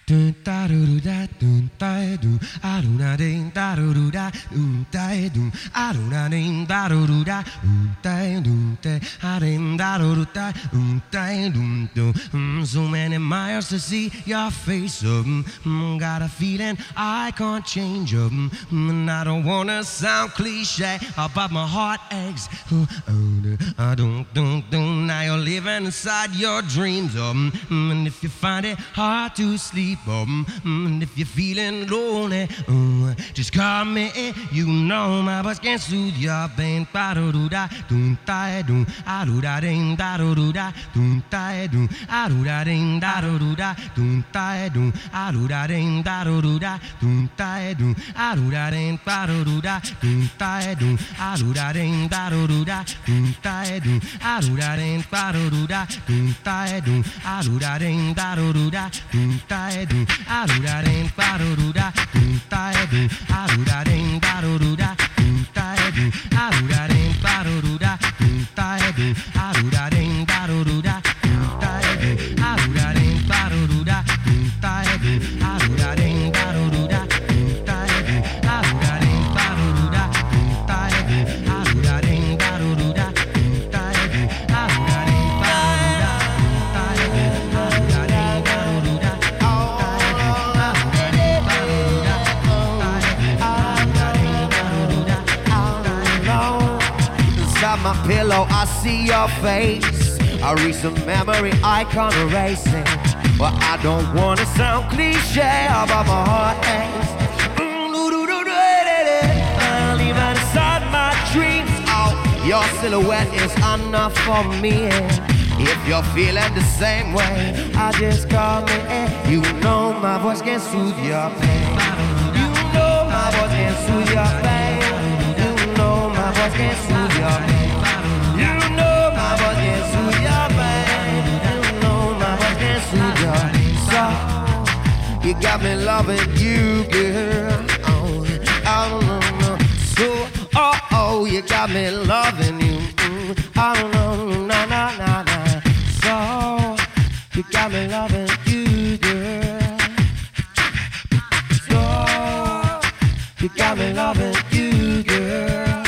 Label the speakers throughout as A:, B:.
A: dun da do da dun da do I do na ding da do da do I do na ding da do da I ding da do da so many miles to see your face got a feeling I can't change and I don't wanna sound cliche about my heart aches I don't now you're living inside your dreams and if you find it hard to sleep and if you're feeling lonely just call me you know my voice can soothe your pain ba do da dum da dum I do da ding da do da dum da dum I do da ding da do da dum da dum I do da ding da do da dum da dum I do da ding ba do da dum da dum I do da ding da do da dum da dum I do da ding ba do da dum da dum I do da ding da do da dum da dum I do da ding ba do da dum da dum I do da ding da do da dum da dum I do da ding ba do da dum da dum I do da ding da do da dum da dum I do da ding ba do da dum da dum I do da ding ba do da dum da dum I do da ding ba do da dum da dum I do da ding ba do da dum da dum I do da ding ba do da
B: Inside my pillow I see your face a recent memory I can't erase it but I don't wanna sound cliche about my heart aches I'll even inside my dreams your silhouette is enough for me if you're feeling the same way I just call me you know my voice can soothe your pain you know my voice can soothe your pain you know my voice can soothe your pain you know my voice can soothe your pain you know my voice can soothe your pain so you got me loving you girl so you got me loving you I don't know na so you got me loving you girl so you got me loving you girl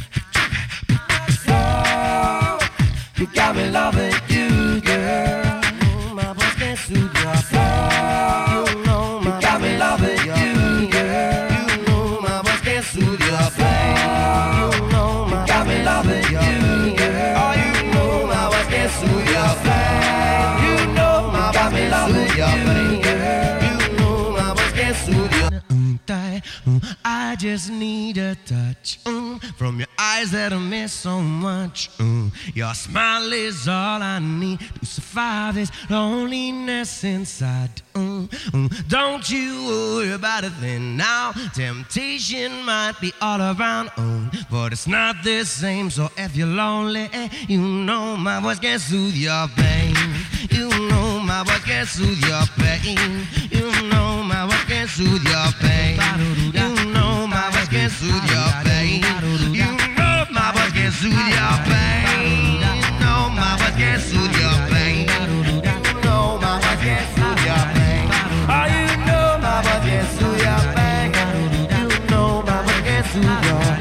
B: so you got me loving you girl my voice can soothe your soul you know my got me loving you girl you know my voice can soothe your pain you know my got me loving you girl oh you know my voice can soothe your pain you know my got me loving your pain girl you know my voice can soothe your
A: I just need a touch from your eyes that I miss so much. Your smile is all I need to survive this loneliness inside. Don't you worry about a thing now. Temptation might be all around, but it's not the same. So if you're lonely, you know my voice can soothe your pain. You know my voice can soothe your pain. You know my voice can soothe your pain. You know my voice can soothe your pain. You know my voice can soothe your pain. You know my voice can soothe your pain. You know my voice can soothe your pain. Oh, you know my voice can soothe your pain. You know my voice can soothe your pain.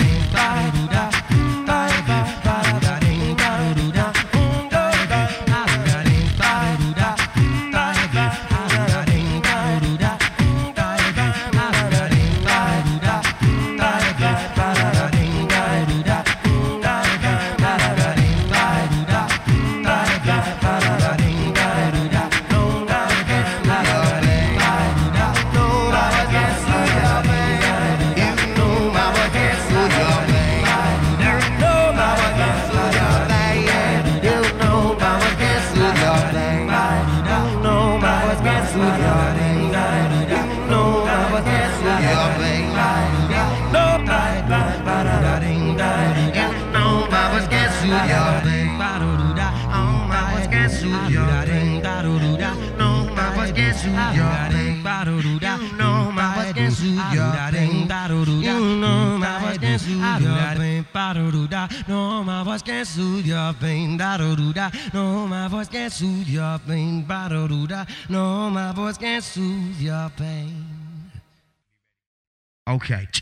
A: soothe your pain. Ba-do-do-da. No, my voice can't soothe your pain. Da-do-do-da. No, my voice can't soothe your pain. Ba-do-do-da. No, my voice can't soothe your pain.
B: Okay.